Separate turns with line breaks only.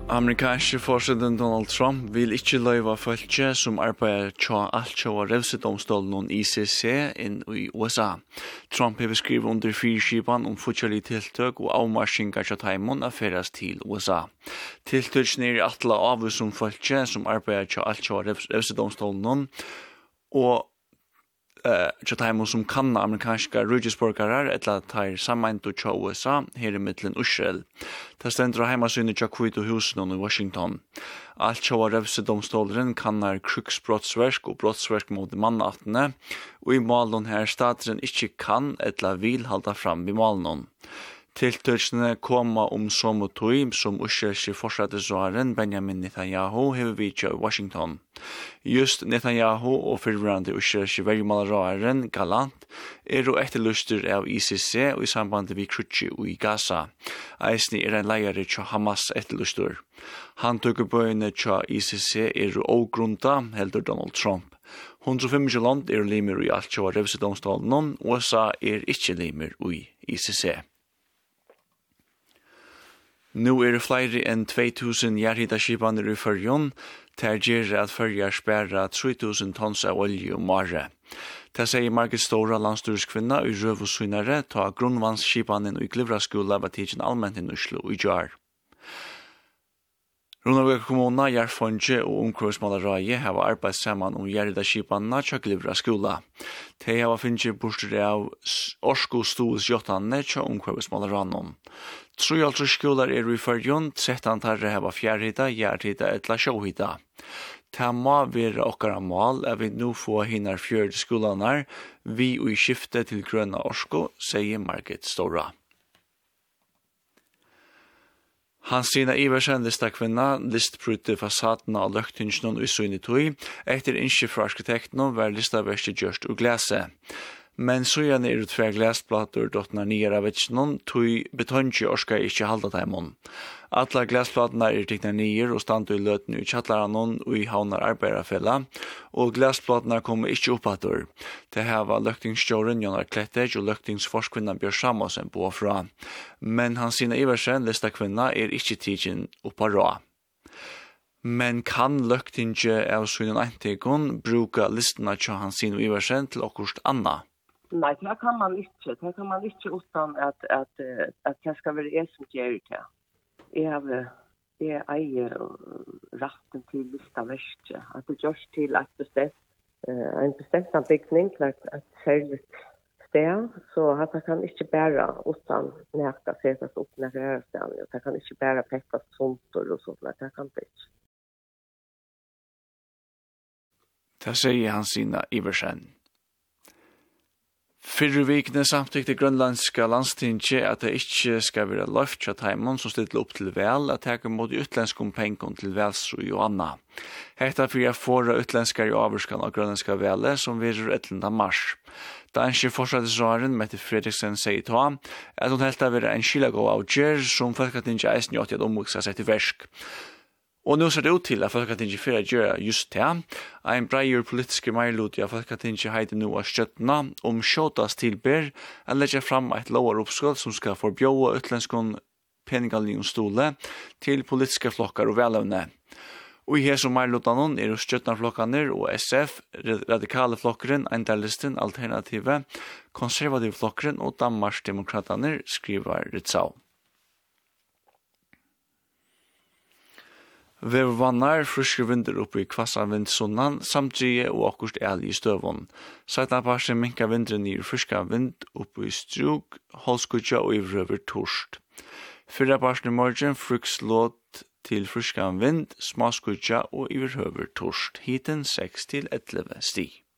Amerikanske president Donald Trump vil ikke løyva folket som arbeider tja alt tja revsedomstolen ICC inn i USA. Trump har skrivet under fyrskipan fortsatt tiltøk og avmarskingar tja taimon affæras til USA. Tiltøkene atla avus som folket som arbeider tja alt tja revsedomstolen og Chatham som kan amerikanska rujisborgarar etla tar saman to cha USA her i middelen Israel. Ta stendur heimasynni tja Hvítu húsinum i Washington. Alt tja revsedomstolen kannar krigsbrottsverk og brottsverk mot mannattene, og i malen her staten ikkje kan etla vil halda fram i malen. Tiltøkene koma somme tøy som Israelske forsvarsministeren Benjamin Netanyahu hever vidtja i Washington. Just Netanyahu og fyrrande Israelske vergemalraren Galant etterlyster av ICC og i samband med krutsi og i Gaza. Eisni en leiare tja Hamas etterlyster. Han tøkker bøyene tja ICC ogrunda, heldur Donald Trump. 105 land limer i alt tja revsedomstolen, USA ikkje limer i ICC. Nu flere enn 2000 jærhitaskipaner i Førjon, ter gjer at Førjar sperra 3000 tons av olje om året. Det sier Margit Stora, landstyrskvinna i Røvosynare, ta grunnvannsskipanen i Glyvraskola var tidsen allment i Oslo i Jar. Runavíkar kommuna, Jarfonje og Umhverfismálaráðið hava arbeitt saman jærhitaskipanna tja Glyvraskola. De hava finnst burtur av orskostuðsjóttanne tja Umhverfismálaráðnum. 3 skolar i Førjon, 13 tarre hava fjærhita, jærhita etla sjóhita. Ta må være okkara mål at vi nu få hinnar 4 skolanar vi og i skifte til grønna orsko, sier Margit Stora. Hansina Iversen listakvinna listbrytte fasadene av løgtingsnån i Sunnitøy, etter innskje fra arkitektene var listaverste gjørst og glase. Men så gjerne det 2 glasplater dottnar nyer av vetsjnån, tøy betongje orska ikkje halda taimon. Alla glasplatene tikna nyer og stand i løten i Kjattaranon og i Havnar Arbeiderfella, og glasplatene kommer ikkje oppadur. Det her var løktingsstjåren Jonar Kletteg og løktingsforskvinna Bjørn Samuelsen på fra. Men Hansina Iversen, listakvinna, ikkje tidsin oppa rå. Men kan løktingje av sunnen eintikon bruka listena til Hansina Iversen til okkurst anna?
Nei, det kan man ikke. Det kan man ikke utan at det skal være jeg som gjør det. Jeg eier retten til listaverste. At det gjørs til en bestemt bygning til et særlig sted, så at det kan ikke bare utan nækka setas opp nækka sted. Det kan ikke bare pekkas sunter og sånt. Det kan det ikke.
Det sier Hansina Iversen. Fyrrevikene samtykte grønlandska landstinget at det ikke skal være løft til taimon som stiller opp til vel at teka mot utlenskum pengon til velsru og anna. Hetta fyrir fåra utlenskar i avvurskan av grønlandska vele som virur 11. mars. Da enskje forsvarsministeren Mette Fredriksen sier til ham at hun helt av være en skilagå av gjer som folketinget eisen gjort at omvoksa seg til versk. Og nå ser det ut til at Folketinget fyrir gjøre just det. En breier politiske meilot av Folketinget heide nå av skjøttene skjåtas tilber å legge fram et lovar oppskål som skal forbjøve utlenskon peningalinjonsstole til politiske flokkar og velevne. Og i her som meilotanon skjøttnarflokkane og SF, radikale flokkeren, Eindalisten, Alternative, konservative flokkeren og Danmarksdemokraterne, skriver Ritzau. Vevannar friske vinder oppe i kvassa vindsonan, samtidig og akkurst i støvån. Sætna parsen minka vindren i friska vind oppe i strug, holskutja og i vrøver torst. Fyrra parsen i morgen fruks låt til friska vind, smaskutja og i vrøver torst. Hiten 6 til 11 sti.